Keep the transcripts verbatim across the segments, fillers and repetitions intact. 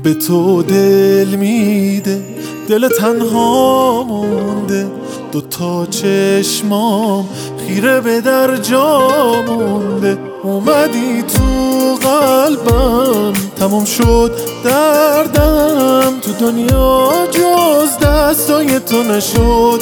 به تو دل میده، دل تنها مونده، دوتا چشمام خیره به در جا مونده. اومدی تو قلبم، تموم شد دردم، تو دنیا جز دستای تو نشد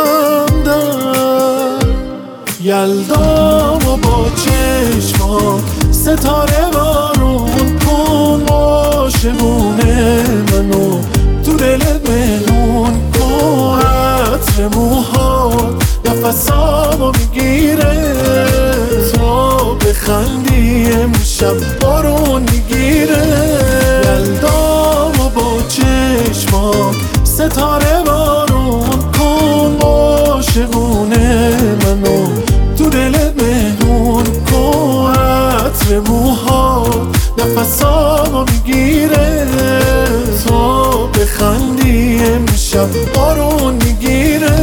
همدم. یلدا و با چشمات ستاره بارون کن، عاشقونه منو تو دلت مهمون کن. عطر موهات نفسامو میگیره، تا بخندی امشب بارون میگیره. یلدا و با چشمات ستاره بارون کن، عاشقونه منو تو دلت مهمون کن. عطر موهات نفسامو میگیره، تا بخندی امشب بارون میگیره.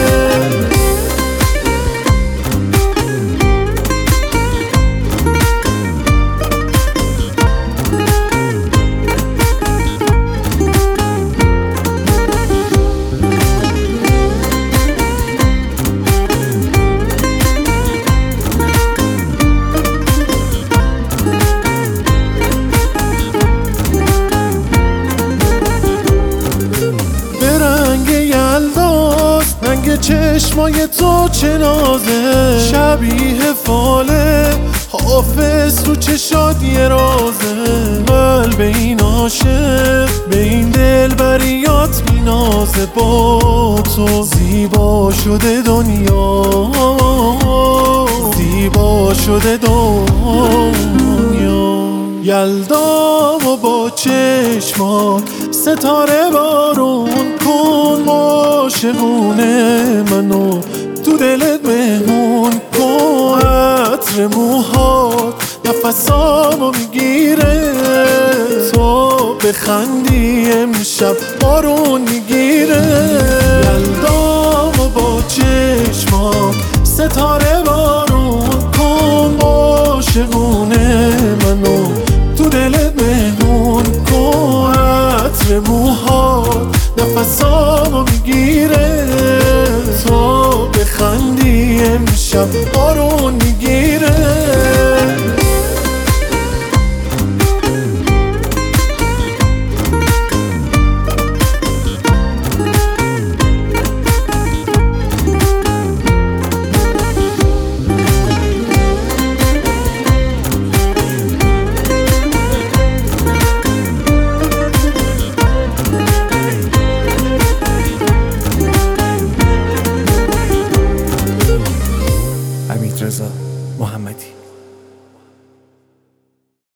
رنگ چشمای تو چه نازه، شبیه فاله حافظ تو چشات یه رازه. قلب این عاشق به این دلبریات مینازه، با تو زیبا شده دنیا، زیبا شده دنیا. یلدا و با چشمات ستاره بارون کن، عاشقونه منو تو دلت مهمون کن. عطر موهات نفسامو میگیره، تا بخندی امشب بارون میگیره. یلدا و با چشمات ستاره بارون کن، عاشقونه منو تو دلت مهمون کن. عطر موهات نفسامو میگیره، تا بخندی امشب بارون میگیره. حمید رضا محمدی.